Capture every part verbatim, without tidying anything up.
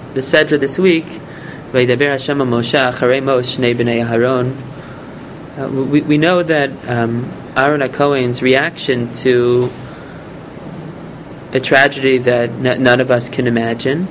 the Sedra this week, Vaydaber Hashem Moshe Acharei Mos Shnei Bnei Aharon. Uh, we, we know that um, Aaron HaKohen's reaction to a tragedy that n- none of us can imagine,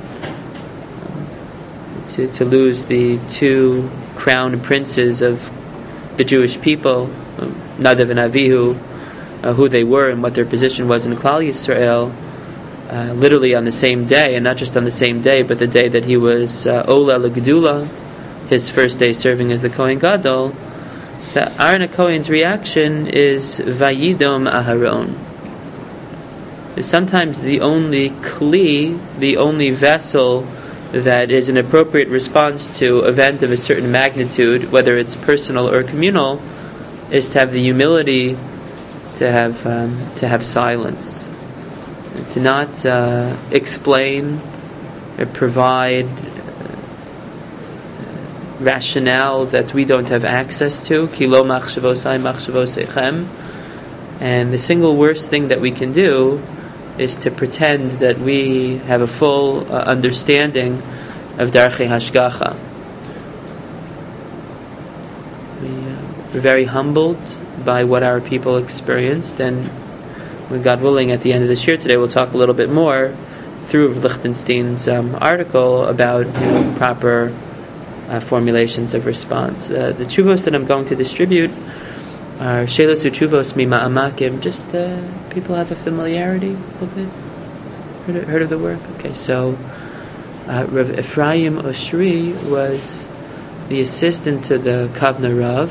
um, to, to lose the two crown princes of the Jewish people, um, Nadav and Avihu, uh, who they were and what their position was in Klal Yisrael, uh, literally on the same day, and not just on the same day, but the day that he was uh, Ola L'Gedula, his first day serving as the Kohen Gadol. That Aaron HaKohen's reaction is Vayidom Aharon. It's sometimes the only kli, the only vessel that is an appropriate response to an event of a certain magnitude, whether it's personal or communal, is to have the humility to have um, to have silence, to not uh, explain or provide rationale that we don't have access to. Kilo machshavosai machshavosechem. And the single worst thing that we can do is to pretend that we have a full uh, understanding of Darchei Hashgacha. We, uh, we're very humbled by what our people experienced, and when God willing, at the end of this year today, we'll talk a little bit more through Lichtenstein's um, article about you know, proper Uh, formulations of response. Uh, the tshuvos that I'm going to distribute are shelos utshuvos mima'amakim. Just uh, people have a familiarity a little bit. Heard of, heard of the work? Okay, so uh, Rav Ephraim Oshri was the assistant to the Kavna Rav,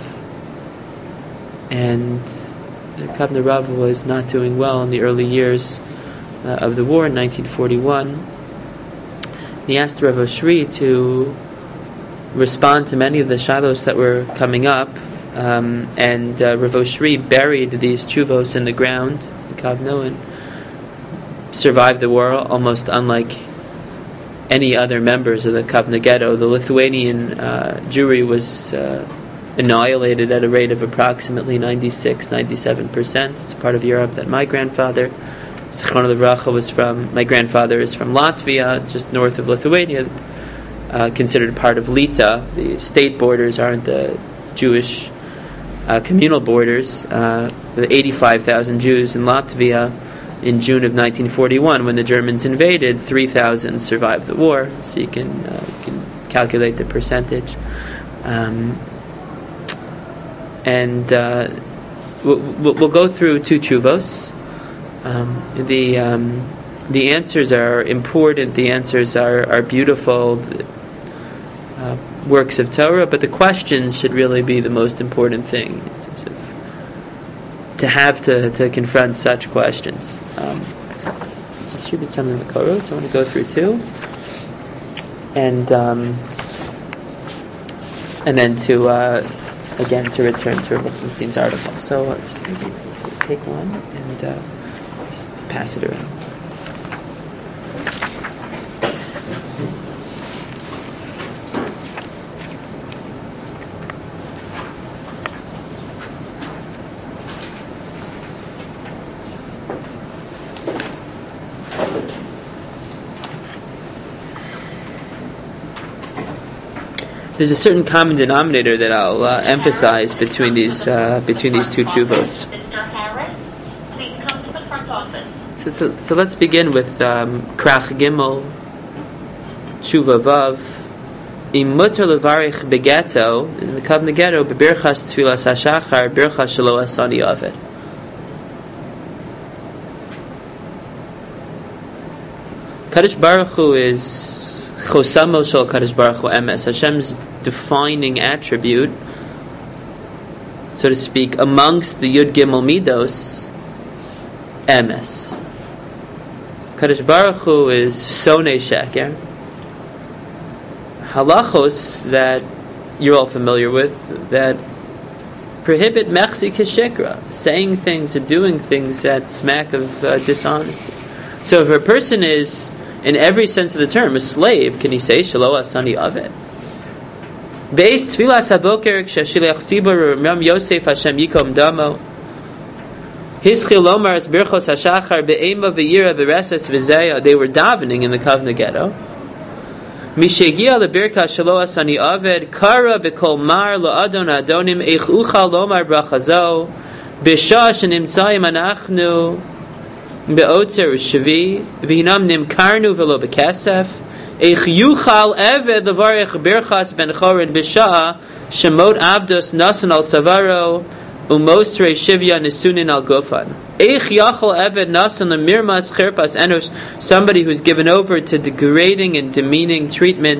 and the Kavna Rav was not doing well in the early years uh, of the war in nineteen forty-one. He asked Rav Oshri to respond to many of the shalos that were coming up, um, and uh, Rav Oshri buried these tshuvos in the ground in Kavno and survived the war almost unlike any other members of the Kavna ghetto. The Lithuanian uh, Jewry was uh, annihilated at a rate of approximately ninety-six, ninety-seven percent. It's a part of Europe that my grandfather, Zichrono Livracha, was from. My grandfather is from Latvia, just north of Lithuania. Uh, considered part of Lita. The state borders aren't the Jewish uh, communal borders. Uh, the eighty-five thousand Jews in Latvia in June of nineteen forty-one, when the Germans invaded, three thousand survived the war. So you can, uh, you can calculate the percentage. Um, and uh, we'll, we'll go through two tshuvos. Um, the um, the answers are important. The answers are, are beautiful. Uh, works of Torah, but the questions should really be the most important thing in terms of to have to, to confront such questions. Um, just distribute some of the Koros, so I want to go through two, and um, and then to uh, again to return to Lichtenstein's article. So uh, just maybe take one and uh, just pass it around. There's a certain common denominator that I'll uh, emphasize between these uh, between these two tshuvos. Mister Harris, please come to the front office. So, so, so let's begin with um, Krach Gimel, Tshuva Vav. Im mutar levarich begeto, in the Kavna Ghetto, bebirchas tfilas hashachar, birchas shelo asani aved. Kadosh Baruch Hu is Chosamo Shel Kadosh Baruch Hu Emes, Hashem's defining attribute, so to speak, amongst the Yud Gimel Midos, Emes. Kadosh Baruch Hu is Sonei Sheker. Halachos that you're all familiar with that prohibit Mechzi Keshikra, saying things or doing things that smack of uh, dishonesty. So if a person is, in every sense of the term, a slave, can he say Shelo Asani Aved? Based Tfilas Haboker Kshashilech Tzibur Ram Yosef Hashem Yikom Damo Hischil Lomar Es Birchos Hashachar Be'ema V'yira V'reses V'zeya. They were davening in the Kavna Ghetto. Mishegia lebirka shelo asani aved kara b'kol mar lo adon adonim eich uchal lomar brachazo b'shah shenimtzayim anachnu be'otzer shvi v'hinam nimkarnu v'lo b'kesef eich yuchal eved levarech birchas ben chorin b'shah shemot abdos nasan al savaro umosre shivya nisunin al gufan. Eich yachol eved nasan lemirmas chirpas enosh, somebody who's given over to degrading and demeaning treatment.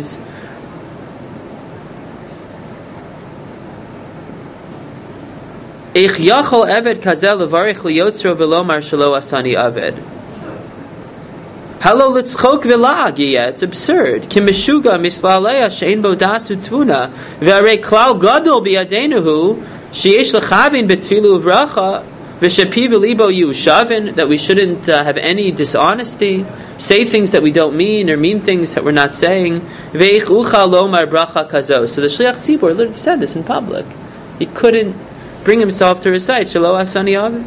Eich yachol eved kazel levarich liyotzro v'lomar shelo asani aved. Hello, let's chok v'lag. Yeah, it's absurd. Ki meshuga mislaleya she'en bo dasu tvuna v'arei klal gadol biyadenuhu sheyesh lechavin betfilu uvracha v'shepi v'libo yushavin, that we shouldn't uh, have any dishonesty, say things that we don't mean, or mean things that we're not saying. Ve'ich ucha lomar bracha kazo. So the shliach tzibur literally said this in public. He couldn't bring himself to recite shelo asani aved.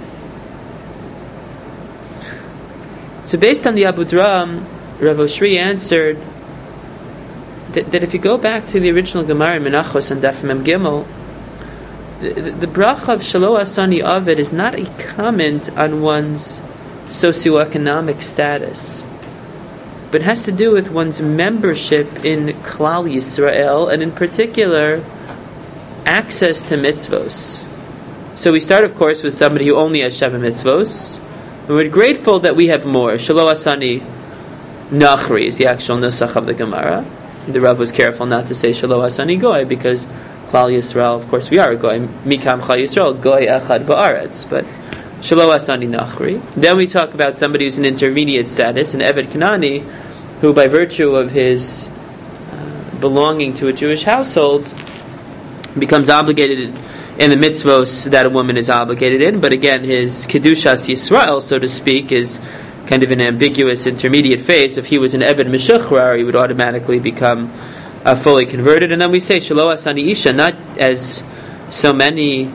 So based on the Abu Dram, Rav Oshri answered that, that if you go back to the original Gemara in Menachos and Daf Mem Gimel, the, the, the bracha of Shelo Asani Aved is not a comment on one's socioeconomic status, but has to do with one's membership in Klal Yisrael, and in particular, access to mitzvos. So we start, of course, with somebody who only has Sheva mitzvos, and we're grateful that we have more. Shelo Asani Nachri is the actual nusach of the Gemara. The Rav was careful not to say Shelo Asani Goy, because Klal Yisrael, of course, we are a Goy. Mikam Chal Yisrael, Goy Echad Ba'aretz. But Shelo Asani Nachri. Then we talk about somebody who's in intermediate status, an Eved Kanani, who by virtue of his uh, belonging to a Jewish household becomes obligated in the mitzvos that a woman is obligated in, but again, his Kedushas Yisrael, so to speak, is kind of an ambiguous intermediate phase. If he was an Eved Meshuchrar, he would automatically become uh, fully converted. And then we say Shelo Asani Isha, not as so many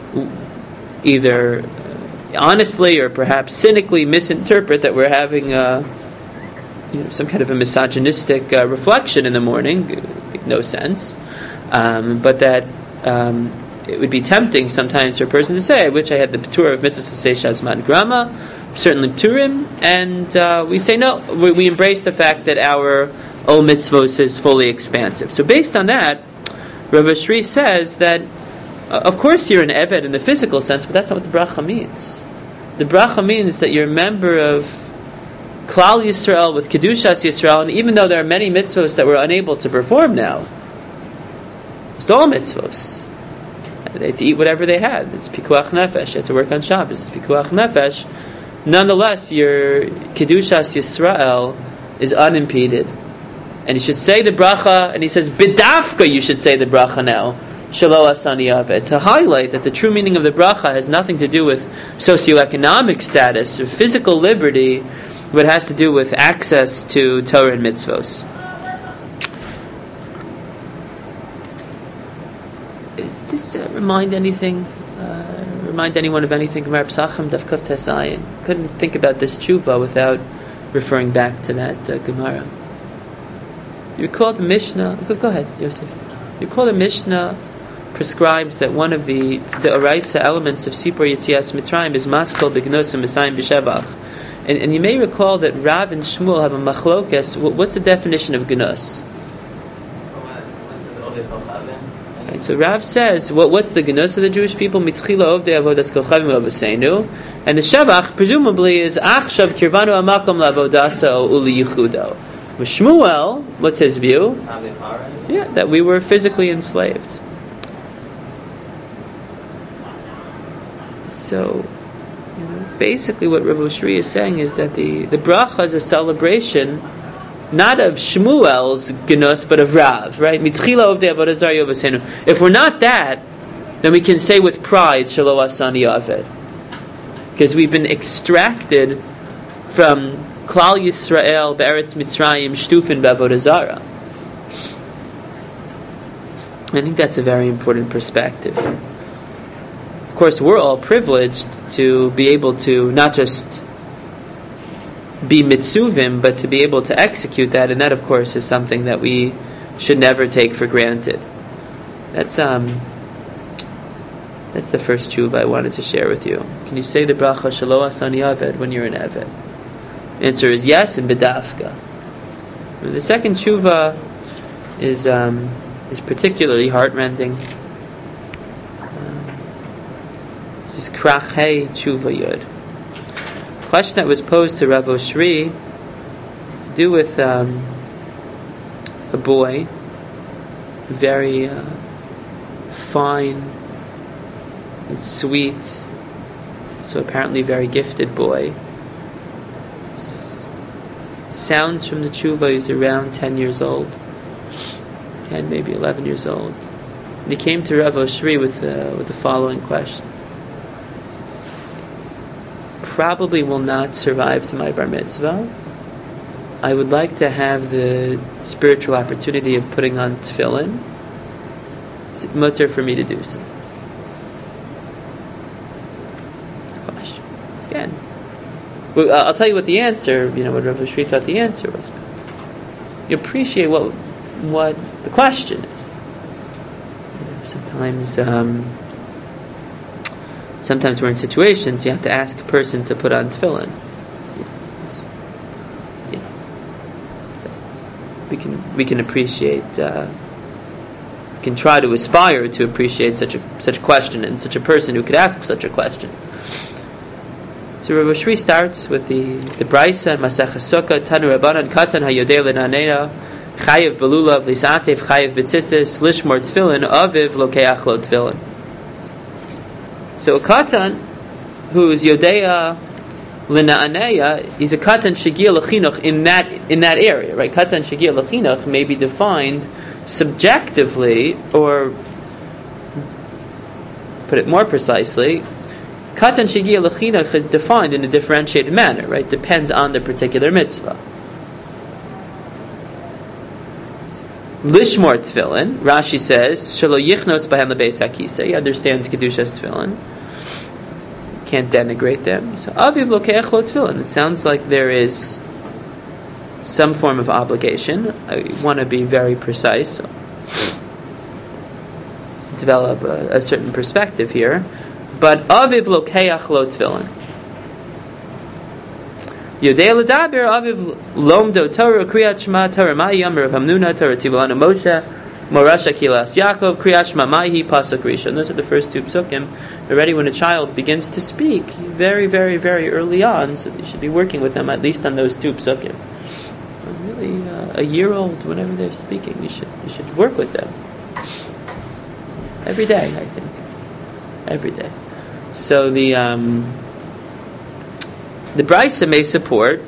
either honestly or perhaps cynically misinterpret that we're having uh, you know, some kind of a misogynistic uh, reflection in the morning. Make no sense. Um, but that um, it would be tempting sometimes for a person to say, I wish I had the P'tur of Mitzvah Sasei Shazman Grama, certainly P'turim, and uh, we say no, we, we embrace the fact that our Ol Mitzvos is fully expansive. So based on that, Rav Oshri says that, uh, of course you're an Eved in the physical sense, but that's not what the bracha means. The bracha means that you're a member of Klal Yisrael with Kedushas Yisrael, and even though there are many mitzvos that we're unable to perform now, it's all mitzvos. They had to eat whatever they had. It's pikuach nefesh. You had to work on Shabbos. It's pikuach nefesh. Nonetheless, your Kedushas Yisrael is unimpeded. And you should say the bracha, and he says, B'dafka you should say the bracha now. Shelo Asani Aved. To highlight that the true meaning of the bracha has nothing to do with socioeconomic status or physical liberty, but has to do with access to Torah and mitzvos. Does this uh, remind anything? Uh, remind anyone of anything? Gemara Pesachim Daf Kuf Tes Ayin. Couldn't think about this tshuva without referring back to that uh, Gemara. You recall the Mishnah? Go, go ahead, Yosef. You recall the Mishnah prescribes that one of the the Oraisa elements of Sipur Yetzias Mitzrayim is Maskal B'Gnos and Mesayim B'Shevach. And, and you may recall that Rav and Shmuel have a machlokes. What's the definition of Gnos? Right, so Rav says, what, what's the Gnos of the Jewish people? Mitchila Ovdei Avodas Kochavim Avoseinu. And the Shevach, presumably, is Achshav Kirvanu Amakom Lavodasa Uli Yichudo. With Shmuel, what's his view? Yeah, that we were physically enslaved. So, you know, basically what Rav Oshri is saying is that the, the bracha is a celebration not of Shmuel's Gnos, but of Rav, right? If we're not that, then we can say with pride, Shelo Asani Aved. Because we've been extracted from Klal Yisrael, Be'eretz Mitzrayim, Shtufin B'Avodah Zarah. I think that's a very important perspective. Of course, we're all privileged to be able to not just be mitzuvim, but to be able to execute that, and that, of course, is something that we should never take for granted. That's um. That's the first tshuva I wanted to share with you. Can you say the bracha shelo asani aved when you're an aved? Answer is yes, and bedafka. And the second tshuva is um, is particularly heartrending. Um, this is krach hey tshuva yud. The question that was posed to Rav Oshri is to do with um, a boy, a very uh, fine and sweet, so apparently very gifted boy. Sounds from the tshuva he's around ten years old, ten, maybe eleven years old. And he came to Rav Oshri with uh, with the following question: probably will not survive to my bar mitzvah. I would like to have the spiritual opportunity of putting on tefillin. Is it mutter for me to do so? Again, well, I'll tell you what the answer, you know, what Rav Oshri thought the answer was. You appreciate what what the question is. You know, sometimes, um, sometimes we're in situations you have to ask a person to put on tefillin. You know, so we can we can appreciate, uh, we can try to aspire to appreciate such a such a question and such a person who could ask such a question. So Rav Oshri starts with the the Brisa and Masechah Sukkah, Tanu Rabbanan Katan Hayodei L'Nanena Chayev Belulav Lisatev Chayev B'tzitzis Lishmor Tefillin Aviv Lokeach Lo Tefillin. So a Katan who is Yodea L'Na'aneya, he's a Katan Shegia L'Chinuch in that in that area, right? Katan Shegia L'Chinuch may be defined subjectively, or put it more precisely, Katan Shegia L'Chinuch is defined in a differentiated manner, right? Depends on the particular mitzvah. Lishmor Tefillin, Rashi says, Shelo Yichnos Bahem Lebeis HaKisei. He understands Kedushas Tefillin. Can't denigrate them. So Aviv Lokeach Lo Tefillin. It sounds like there is some form of obligation. I want to be very precise, so develop a, a certain perspective here. But Aviv Lokeach Lo Tefillin. Yodei L'Daber Aviv Lomdo Torah Kriyat Shema Torah Ma'i Amar of Hamnuna Torah Tzivulanu Moshe Morasha Kilas Yaakov Kriyat Shema Ma'i Pasuk Rishon. Those are the first two psukim. Already when a child begins to speak, very, very, very early on, so you should be working with them at least on those two psukim. Really, uh, a year old, whenever they're speaking, you should you should work with them every day. I think every day. So the um, the Brisa may support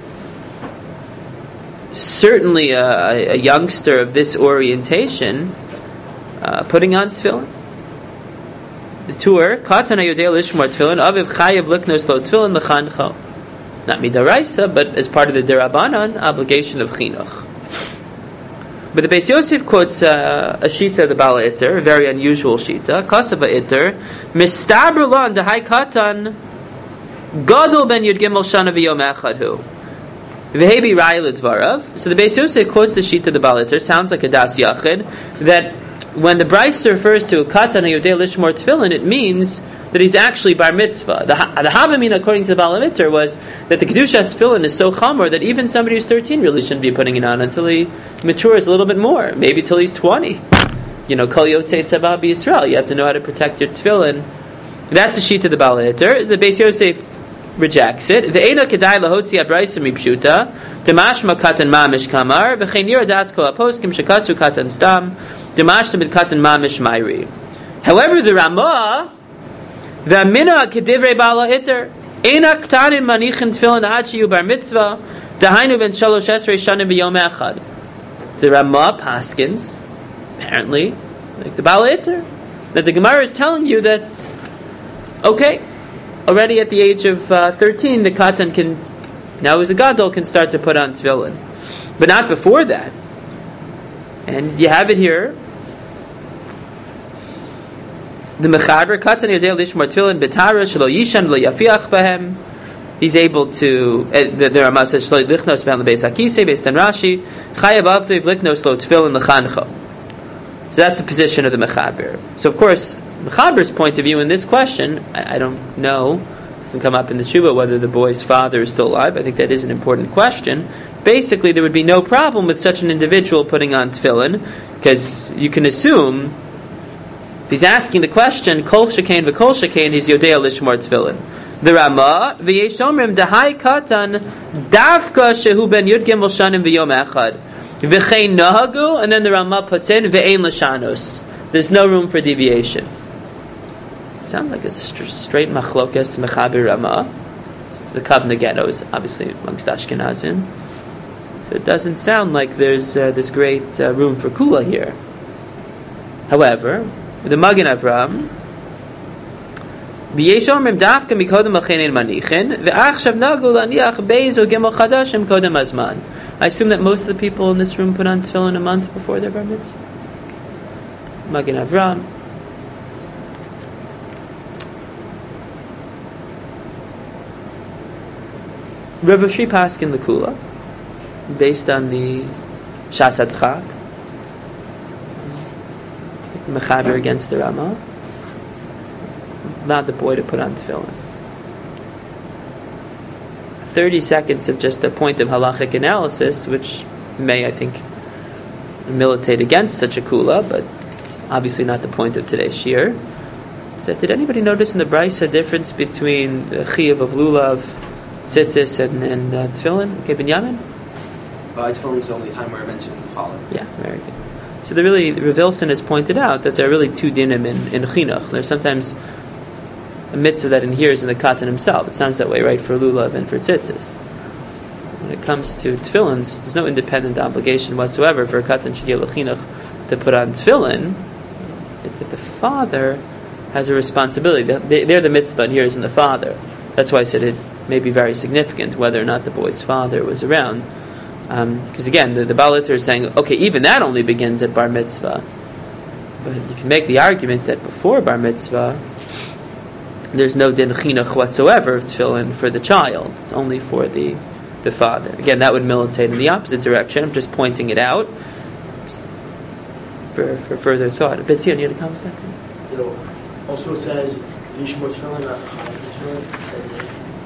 certainly a, a youngster of this orientation uh, putting on tefillin. The tour Katan Hayodei Lishmor Tefillin Aviv Chayev Liknos Lo Tefillin L'Chancho. Not midaraisa, but as part of the derabanan obligation of chinuch. But the Beis Yosef quotes uh, a shita of the Bala Iter, a very unusual shita. Kasava Iter, Mistabr Lan Dehai Katan Gadol Ben Yud Gimel Shana V'Yom Echad Hu V'Hebi Rai L'Dvarav. So the Beis Yosef quotes the shita of the Bala Iter, sounds like a das yachid, that when the Brisa refers to Katan Hayodei Lishmor Tefillin, it means that he's actually bar mitzvah. The, the Havamina, according to the Bala Iter, was that the Kedushas Tefillin is so chamor that even somebody who's thirteen really shouldn't be putting it on until he matures a little bit more, maybe till he's twenty. You know, Kol Yotzei Tzavah B'Yisrael. You have to know how to protect your tefillin. That's the sheet of the Bala Iter. The Beis Yosef rejects it. Ve'ena kedai lahotzi abraisa mipshuta demashma katan mamish kamar v'chein yira das kol aposkim shekasu katan stam demashma mit katan mamish mayri. However, the Ramah, the mina kedivrei Bala Iter, ena ktanim manichin tefillin ad sheyu bar mitzvah dehainu ben shalosh esrei shanim b'yom echad. The Ramah paskins, apparently, like the Bala Iter, that the Gemara is telling you that, okay, already at the age of uh, thirteen, the Katan can, now as a Gadol, can start to put on tefillin. But not before that. And you have it here. The Mechaber, Katan Yodei Lishmor Tefillin B'Tara Shelo Yishan Lo Yafiach Bahem he's able to. Uh, there are masas shloit lichnos behind the beis hakisei based on Rashi. Chayav avtiv lichnos lo tefillin lechancho. So that's the position of the mechaber. So of course, mechaber's point of view in this question, I, I don't know. It doesn't come up in the tshuva whether the boy's father is still alive. I think that is an important question. Basically, there would be no problem with such an individual putting on tefillin, because you can assume if he's asking the question, kol shekain v'kol shekain, he's yodea lishmor tefillin. The Rama, v'yesh omrim dahai katan davka shehu ben yud gimel shanim v'yom echad v'chein nahagu, and then the Rama puts in v'ein l'shanos. There's no room for deviation. It sounds like it's a st- straight machlokas mechaber Rama. The Kavna Ghetto is obviously amongst Ashkenazim. So it doesn't sound like there's uh, this great uh, room for kula here. However, the Magen Avram, v'yesh omrim dafka mikodem achenin manichin v'achshav nagu laniach beis o gimel chadashim kodem azman. I assume that most of the people in this room put on tefillin a month before their bar mitzvah. Magen Avram. Rav Oshri Paskin the Kula, based on the Shas Adchak, Mechaber against the Rama, not the boy to put on tefillin. Thirty seconds of just a point of halachic analysis, which may, I think, militate against such a kula, but obviously not the point of today's shir. So, did anybody notice in the Brisa a difference between the Chiyav of Lulav, Tzitzis, and, and uh, Tefillin? Okay, Binyamin? Uh, Tefillin is the only time where it mentions the father. Yeah, very good. So, the really, Rav Wilson has pointed out that there are really two dinim in, in Chinuch. There's sometimes a mitzvah that inheres in the katan himself. It sounds that way, right, for Lulav and for Tzitzis. When it comes to Tefillins, there's no independent obligation whatsoever for a katan shegil l'chinuch to put on Tefillin. It's that the father has a responsibility. They're the mitzvah inheres in the father. That's why I said it may be very significant whether or not the boy's father was around. Because um, again, the, the Baal Iter is saying, okay, even that only begins at bar mitzvah. But you can make the argument that before bar mitzvah, there's no din chinuch whatsoever of tefillin for the child. It's only for the the father. Again, that would militate in the opposite direction. I'm just pointing it out for for further thought. Betzion, you had a comment back there? You know, also says lishmor tefillin, not chayav tefillin.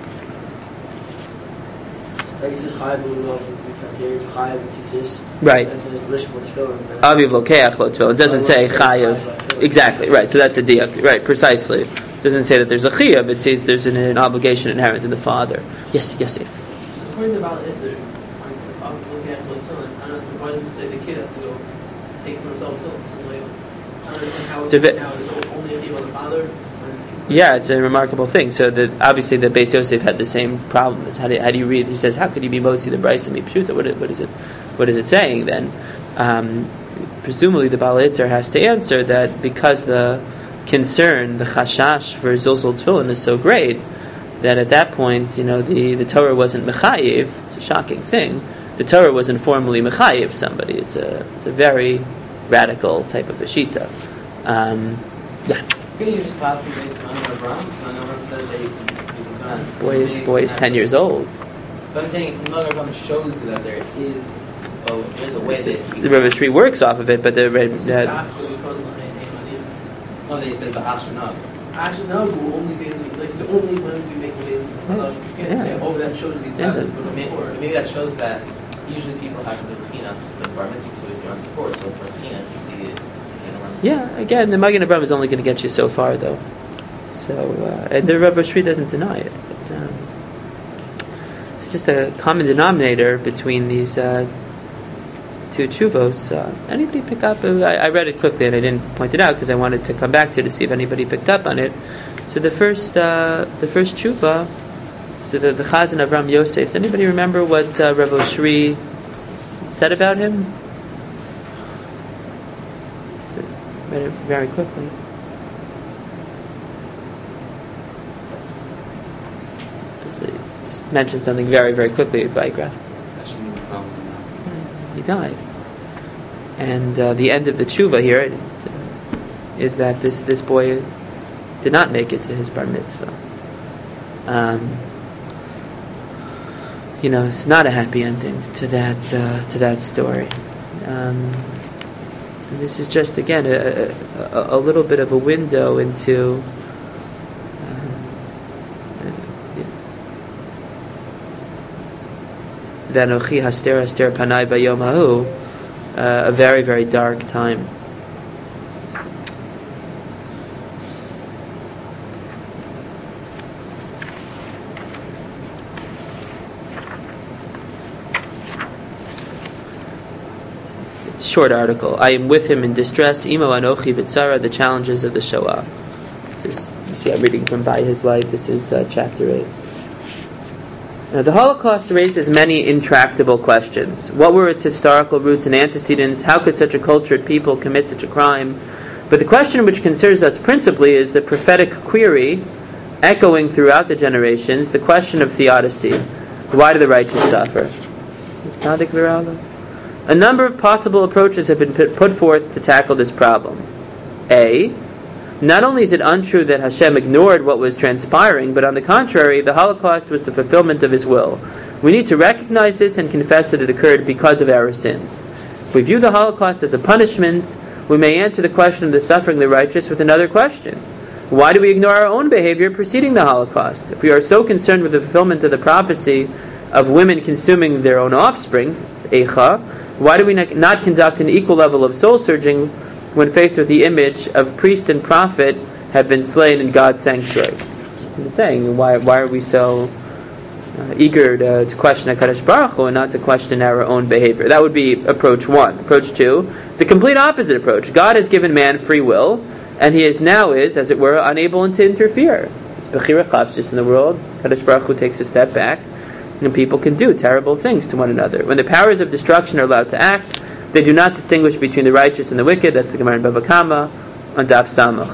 Like it says chayav lulav, v'katev, chayav tzitzis. Right. It says lishmor tefillin. Aviv lokeach lo tefillin. It doesn't say chayav. Exactly. Right. So that's the diak. Right. Precisely. It doesn't say that there's a chiyav. It says there's an, an obligation inherent in the father. Yes. Yes. Yes. According to Baal Iter, I'm looking at the tefillin. I don't know why does it say the kid has to go take for himself tefillin? Something like that. I don't understand how it's So now it's only a thing on the father. Yeah, it's a remarkable thing. So that obviously the Beis Yosef had the same problem. Is how do, how do you read? He says, how could you be motzi the Brisa mipshuta? What, what is it? What is it saying then? Um, presumably the Baal Iter has to answer that because the concern, the chashash for zilzol tefillin is so great that at that point, you know, the, the Torah wasn't mechayiv. It's a shocking thing. The Torah wasn't formally mechayiv somebody. It's a it's a very radical type of a shita. Um, yeah. Can you just pass me based on Abraham? Abraham says that you can, you can kind Boy is boy is ten years old. But I'm saying Abraham shows you that there is a, there's a way that the Rav Oshri works off of it, but the that. Oh, they said the Ashkenag. Ashkenag will only basically like the only way we make a basically. Right. You can't Yeah. say oh that shows these Yeah, guys. but- But maybe, or maybe that shows that usually people have to do cleanup for the bar mitzvah to it once before. So for cleanup, you see it. Yeah, again, the Magen Avraham is only going to get you so far, though. So, uh, and the Rav Oshri doesn't deny it. But, um, it's just a common denominator between these uh, two tshuvos. Uh, anybody pick up? Uh, I, I read it quickly and I didn't point it out because I wanted to come back to it to see if anybody picked up on it. So the first, uh, the first tshuva, so the, the Chazan Avram Yosef. Does anybody remember what uh, Rav Oshri said about him? Read it very quickly. Just mention something very, very quickly. Biography. He died, and uh, the end of the tshuva here uh, is that this this boy did not make it to his bar mitzvah. Um, you know, it's not a happy ending to that uh, to that story. Um, and this is just again a, a, a little bit of a window into Vanochi haster haster panai bayom hahu, a very very dark time. Short article. I am with him in distress. Imo anochi v'tzara, the challenges of the Shoah. This is, you see, I'm reading from By His Light. This is uh, chapter eight. Now, the Holocaust raises many intractable questions. What were its historical roots and antecedents? How could such a cultured people commit such a crime? But the question which concerns us principally is the prophetic query, echoing throughout the generations, the question of theodicy. Why do the righteous suffer? Tzaddik v'ra'ala. A number of possible approaches have been put forth to tackle this problem. A. Not only is it untrue that Hashem ignored what was transpiring, but on the contrary, the Holocaust was the fulfillment of His will. We need to recognize this and confess that it occurred because of our sins. If we view the Holocaust as a punishment, we may answer the question of the suffering of the righteous with another question. Why do we ignore our own behavior preceding the Holocaust? If we are so concerned with the fulfillment of the prophecy of women consuming their own offspring, Eicha, why do we not conduct an equal level of soul-searching when faced with the image of priest and prophet have been slain in God's sanctuary? That's what I'm saying. Why, why are we so uh, eager to, to question HaKadosh Baruch Hu and not to question our own behavior? That would be approach one. Approach two, the complete opposite approach. God has given man free will, and he is now is, as it were, unable to interfere. It's Bechira Chavshis in the world. HaKadosh Baruch Hu takes a step back, and people can do terrible things to one another. When the powers of destruction are allowed to act, they do not distinguish between the righteous and the wicked. That's the Gemara in Bava Kama on Daf Samach.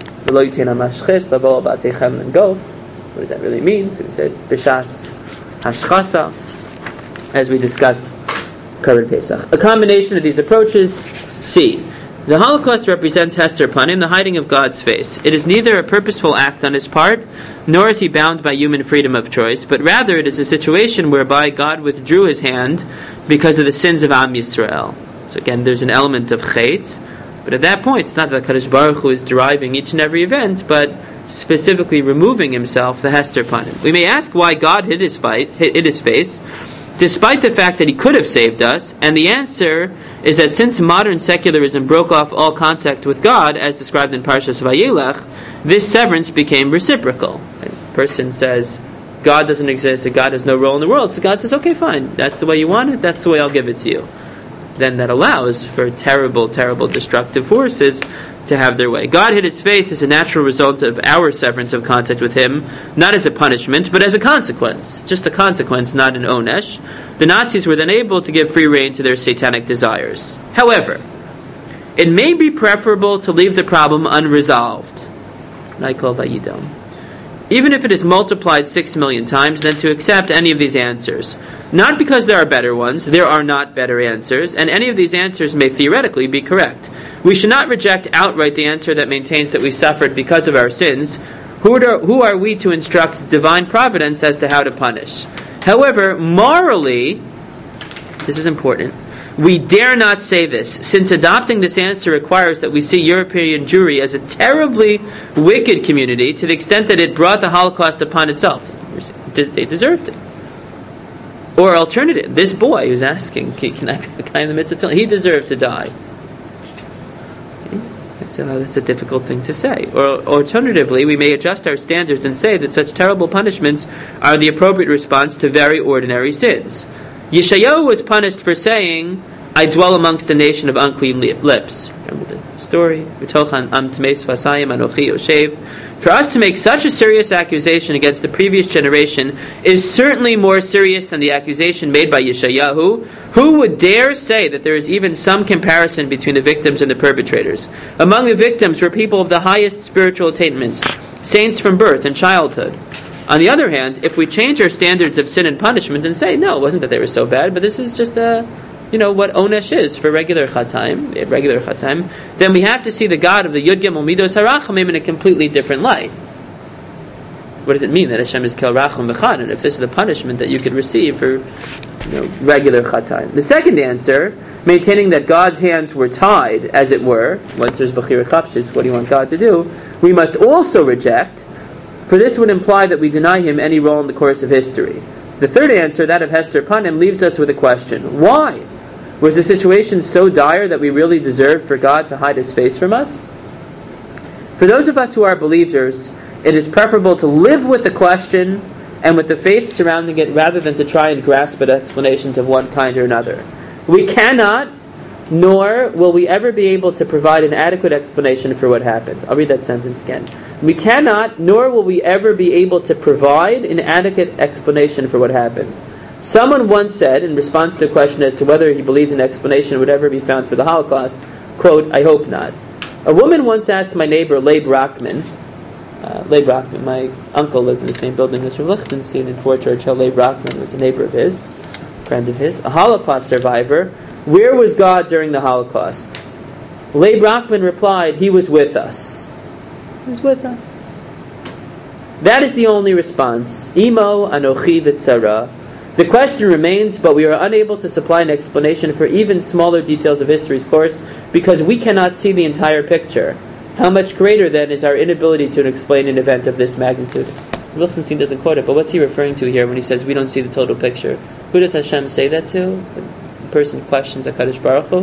Right? What does that really mean? So we said Bishas Hashchasa, as we discussed Korban Pesach. A combination of these approaches. C. The Holocaust represents Hester Panim, the hiding of God's face. It is neither a purposeful act on his part, nor is he bound by human freedom of choice, but rather it is a situation whereby God withdrew his hand because of the sins of Am Yisrael. So again, there's an element of chait, but at that point, it's not that Kadosh Baruch Hu is deriving each and every event, but specifically removing himself, the Hester Panim. We may ask why God hid his, fight, hid his face, despite the fact that he could have saved us, and the answer is that since modern secularism broke off all contact with God, as described in Parshas Vayelech, this severance became reciprocal. A person says, God doesn't exist, that God has no role in the world, so God says, okay, fine, that's the way you want it, that's the way I'll give it to you. Then that allows for terrible, terrible destructive forces to have their way. God hid his face as a natural result of our severance of contact with him, not as a punishment, but as a consequence. Just a consequence, not an onesh. The Nazis were then able to give free rein to their satanic desires. However, it may be preferable to leave the problem unresolved. Even if it is multiplied six million times, than to accept any of these answers. Not because there are better ones, there are not better answers, and any of these answers may theoretically be correct. We should not reject outright the answer that maintains that we suffered because of our sins. Who are, who are we to instruct divine providence as to how to punish? However, morally, this is important, we dare not say this, since adopting this answer requires that we see European Jewry as a terribly wicked community to the extent that it brought the Holocaust upon itself. They deserved it. Or alternative, this boy who's asking, can I be the guy in the midst of he deserved to die. So that's a difficult thing to say. Or alternatively, we may adjust our standards and say that such terrible punishments are the appropriate response to very ordinary sins. Yeshayahu was punished for saying, I dwell amongst a nation of unclean lips. Remember the story? For us to make such a serious accusation against the previous generation is certainly more serious than the accusation made by Yeshayahu. Who would dare say that there is even some comparison between the victims and the perpetrators? Among the victims were people of the highest spiritual attainments, saints from birth and childhood. On the other hand, if we change our standards of sin and punishment and say, no, it wasn't that they were so bad, but this is just a, you know, what onesh is for regular chataim, regular chataim, then we have to see the God of the Yud Gimel Midos HaRachamim in a completely different light. what does it mean that Hashem is kel rachum v'chan? And if this is the punishment that you could receive for, you know, regular chatayim. The second answer, maintaining that God's hands were tied, as it were, once there's bechira chapshis, what do you want God to do? We must also reject, for this would imply that we deny him any role in the course of history. The third answer, that of Hester Panim, leaves us with a question. Why? Was the situation so dire that we really deserved for God to hide his face from us? For those of us who are believers, it is preferable to live with the question and with the faith surrounding it rather than to try and grasp at explanations of one kind or another. We cannot, nor will we ever be able to provide an adequate explanation for what happened. I'll read that sentence again. We cannot, nor will we ever be able to provide an adequate explanation for what happened. Someone once said, in response to a question as to whether he believed an explanation would ever be found for the Holocaust, quote, I hope not. A woman once asked my neighbor, Leib Rockman, Uh, Leib Rockman, my uncle lived in the same building as Rav Lichtenstein in Fort Churchill. Leib Rockman was a neighbor of his, friend of his, a Holocaust survivor. Where was God during the Holocaust? Leib Rockman replied, he was with us. He was with us. That is the only response. Imo anochi v'tzara. The question remains, but we are unable to supply an explanation for even smaller details of history's course because we cannot see the entire picture. How much greater, then, is our inability to explain an event of this magnitude? Lichtenstein doesn't quote it, but what's he referring to here when he says we don't see the total picture? Who does Hashem say that to? The person questions HaKadosh Baruch Hu?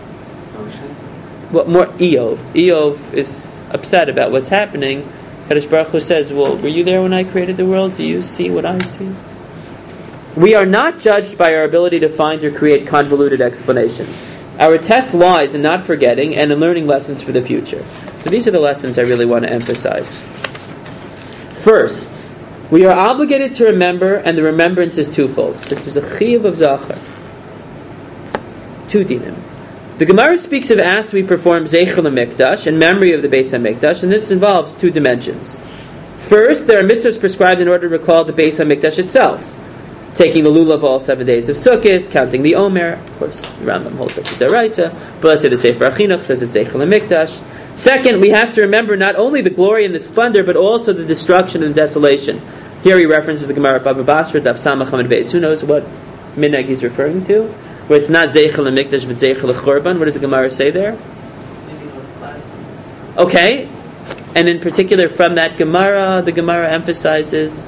Well, more Eov. Eov is upset about what's happening. HaKadosh Baruch Hu says, well, were you there when I created the world? Do you see what I see? We are not judged by our ability to find or create convoluted explanations. Our test lies in not forgetting and in learning lessons for the future. So these are the lessons I really want to emphasize. First, we are obligated to remember, and the remembrance is twofold. This is a chiyuv of zachar. Two dinim. The Gemara speaks of as we perform zeicher l'mikdash in memory of the Beis HaMikdash, and this involves two dimensions. First, there are mitzvahs prescribed in order to recall the Beis HaMikdash itself. Taking the lulav all seven days of Sukkot, counting the Omer. Of course, the Rambam holds up the Daraisa. But let's say the Sefer Achinuch says it's Zeichel HaMikdash. Second, we have to remember not only the glory and the splendor, but also the destruction and desolation. Here he references the Gemara Baba Basra, Daf Samach Hamid Beis. Who knows what minhag he's referring to? Where it's not Zeichel HaMikdash, but Zeichel HaChorban. What does the Gemara say there? Okay. And in particular, from that Gemara, the Gemara emphasizes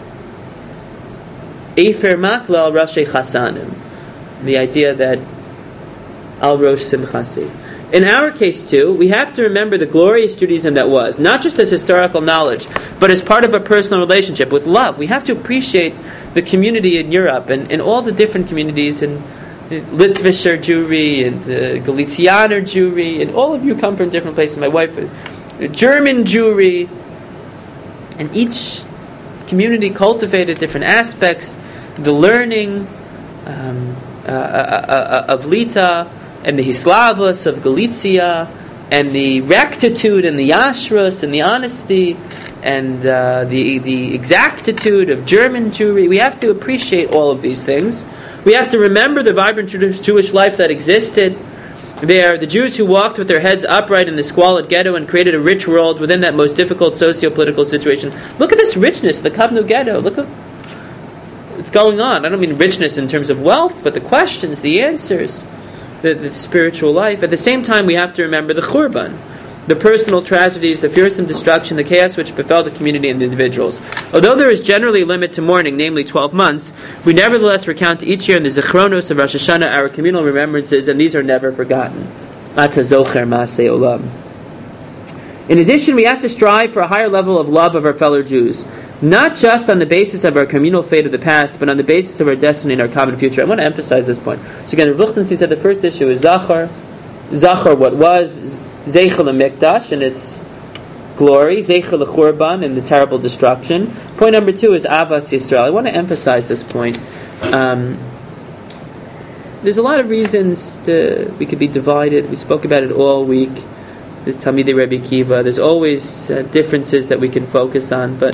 Efer Makla al Rashi Chasanim, the idea that al Rosh Simchasi. In our case too, we have to remember the glorious Judaism that was, not just as historical knowledge, but as part of a personal relationship with love. We have to appreciate the community in Europe and, and all the different communities and Litvischer Jewry and uh, Galicianer Jewry, and all of you come from different places. My wife, uh, German Jewry, and each community cultivated different aspects, the learning um, uh, uh, uh, of Lita, and the Hislavus of Galicia, and the rectitude and the Yashrus and the honesty and uh, the the exactitude of German Jewry. We have to appreciate all of these things. We have to remember the vibrant Jewish life that existed there. The Jews who walked with their heads upright in the squalid ghetto and created a rich world within that most difficult socio-political situation. Look at this richness, the Kovno ghetto. Look at what's going on. I don't mean richness in terms of wealth, but the questions, the answers, the, the spiritual life. At the same time, we have to remember the Churban, the personal tragedies, the fearsome destruction, the chaos which befell the community and the individuals. Although there is generally a limit to mourning, namely twelve months, we nevertheless recount each year in the Zichronos of Rosh Hashanah our communal remembrances, and these are never forgotten. Ata zocher maaseh olam. In addition, we have to strive for a higher level of love of our fellow Jews, not just on the basis of our communal fate of the past, but on the basis of our destiny and our common future. I want to emphasize this point. So again, Rav Lichtenstein said the first issue is Zachar, Zachar what was, Zeichel HaMikdash and its glory, Zeichel HaChurban and the terrible destruction. Point number two is Avas Yisrael. I want to emphasize this point. Um, there's a lot of reasons to, we could be divided. We spoke about it all week. There's Talmidei Rebbe Akiva. There's always uh, differences that we can focus on, but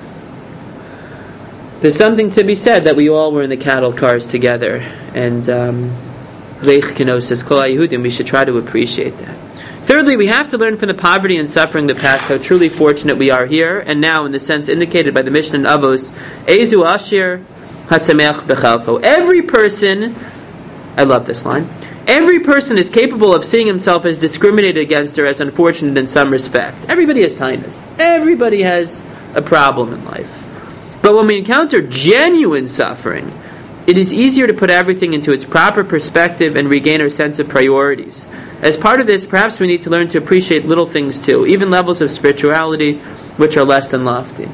there's something to be said that we all were in the cattle cars together, and um, Leich Keno says Kol HaYehudim, we should try to appreciate that. Thirdly, we have to learn from the poverty and suffering of the past how truly fortunate we are here and now, in the sense indicated by the Mishnah in Avos, Ezu Ashir Hasamech Bechalko. Every person, I love this line, every person is capable of seeing himself as discriminated against or as unfortunate in some respect. Everybody has kindness. Everybody has a problem in life. But when we encounter genuine suffering, it is easier to put everything into its proper perspective and regain our sense of priorities. As part of this, perhaps we need to learn to appreciate little things too, even levels of spirituality which are less than lofty.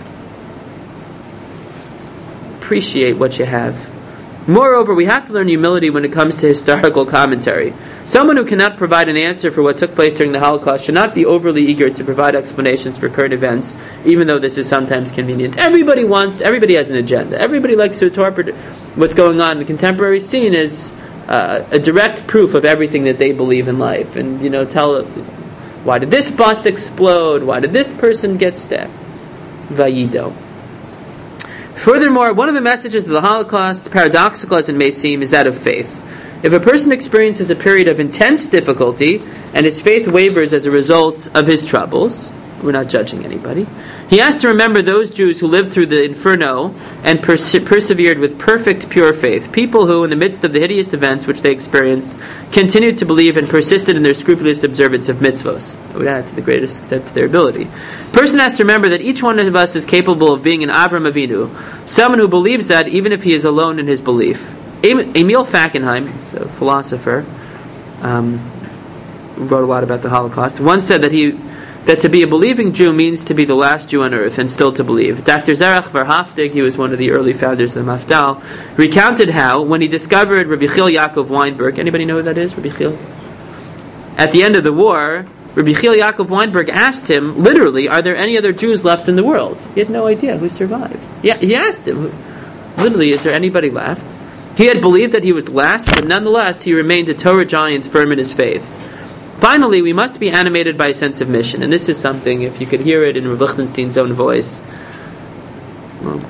Appreciate what you have. Moreover, we have to learn humility when it comes to historical commentary. Someone who cannot provide an answer for what took place during the Holocaust should not be overly eager to provide explanations for current events, even though this is sometimes convenient. Everybody wants, everybody has an agenda. Everybody likes to interpret what's going on in the contemporary scene as uh, a direct proof of everything that they believe in life. And, you know, tell, why did this bus explode? Why did this person get stabbed? Vayido. Furthermore, one of the messages of the Holocaust, paradoxical as it may seem, is that of faith. If a person experiences a period of intense difficulty and his faith wavers as a result of his troubles, we're not judging anybody, he has to remember those Jews who lived through the inferno and perse- persevered with perfect, pure faith. People who, in the midst of the hideous events which they experienced, continued to believe and persisted in their scrupulous observance of mitzvos. I would add, to the greatest extent to their ability. A person has to remember that each one of us is capable of being an Avram Avinu, someone who believes that even if he is alone in his belief. Emil Fackenheim, a philosopher, um, who wrote a lot about the Holocaust, once said that he that to be a believing Jew means to be the last Jew on earth and still to believe. Doctor Zerach Verhaftig, he was one of the early founders of the Mafdal, recounted how, when he discovered Rabbi Chil Yaakov Weinberg, anybody know who that is, Rabbi Chil? At the end of the war, Rabbi Chil Yaakov Weinberg asked him, literally, are there any other Jews left in the world? He had no idea who survived. Yeah, he asked him, literally, is there anybody left? He had believed that he was last, but nonetheless, he remained a Torah giant firm in his faith. Finally, we must be animated by a sense of mission, and this is something, if you could hear it in Rav Lichtenstein's own voice, well,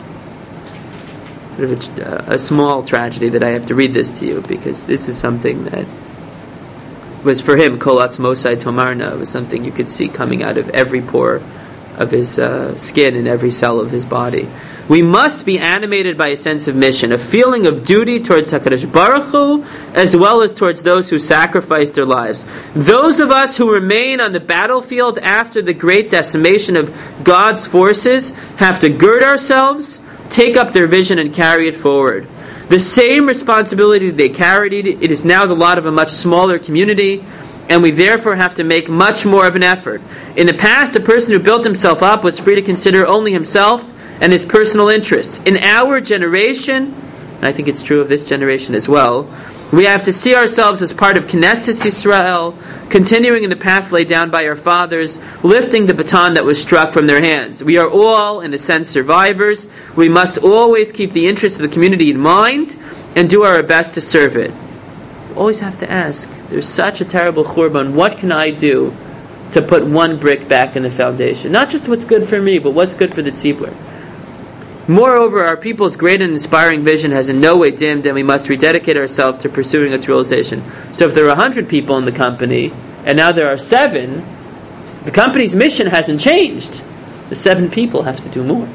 sort of a, a small tragedy that I have to read this to you, because this is something that was for him, Kol Atzmosai Tomarna. It was something you could see coming out of every pore of his uh, skin and every cell of his body. We must be animated by a sense of mission, a feeling of duty towards HaKadosh Baruch Hu, as well as towards those who sacrificed their lives. Those of us who remain on the battlefield after the great decimation of God's forces have to gird ourselves, take up their vision, and carry it forward. The same responsibility they carried, it is now the lot of a much smaller community, and we therefore have to make much more of an effort. In the past, the person who built himself up was free to consider only himself and his personal interests. In our generation, and I think it's true of this generation as well, we have to see ourselves as part of Knesset Yisrael, continuing in the path laid down by our fathers, lifting the baton that was struck from their hands. We are all, in a sense, survivors. We must always keep the interests of the community in mind and do our best to serve it. We always have to ask, there's such a terrible churban, what can I do to put one brick back in the foundation? Not just what's good for me, but what's good for the tzibur. Moreover, our people's great and inspiring vision has in no way dimmed, and we must rededicate ourselves to pursuing its realization. So if there are a hundred people in the company, and now there are seven, the company's mission hasn't changed. The seven people have to do more.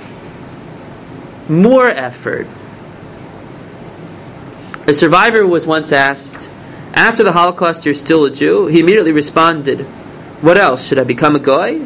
More effort. A survivor was once asked, after the Holocaust you're still a Jew? He immediately responded, what else? Should I become a goy?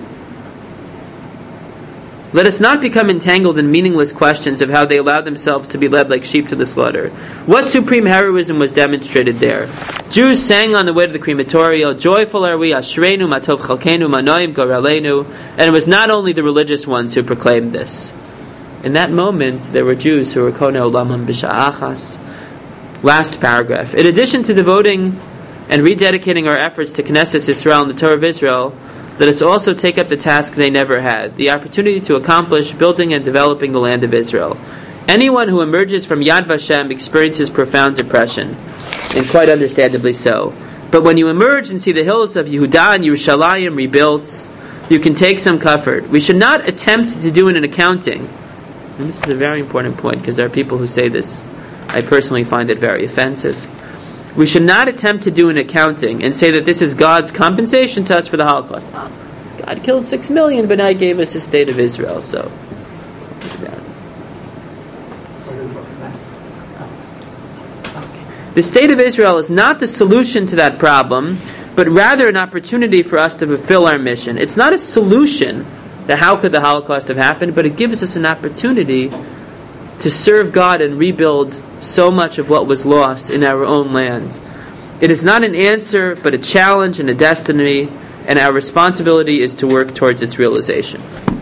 Let us not become entangled in meaningless questions of how they allowed themselves to be led like sheep to the slaughter. What supreme heroism was demonstrated there? Jews sang on the way to the crematorium, joyful are we, Ashreinu, Matov Chalkenu, Manoim, Goralenu, and it was not only the religious ones who proclaimed this. In that moment, there were Jews who were Kone Olamam B'Sha'achas. Last paragraph. In addition to devoting and rededicating our efforts to Knesset Yisrael and the Torah of Israel, let us also take up the task they never had, the opportunity to accomplish building and developing the land of Israel. Anyone who emerges from Yad Vashem experiences profound depression, and quite understandably so. But when you emerge and see the hills of Yehuda and Yerushalayim rebuilt, you can take some comfort. We should not attempt to do it in accounting. And this is a very important point, because there are people who say this. I personally find it very offensive. We should not attempt to do an accounting and say that this is God's compensation to us for the Holocaust. Ah, God killed six million, but now He gave us the state of Israel, so... The state of Israel is not the solution to that problem, but rather an opportunity for us to fulfill our mission. It's not a solution that how could the Holocaust have happened, but it gives us an opportunity to serve God and rebuild so much of what was lost in our own land. It is not an answer, but a challenge and a destiny, and our responsibility is to work towards its realization.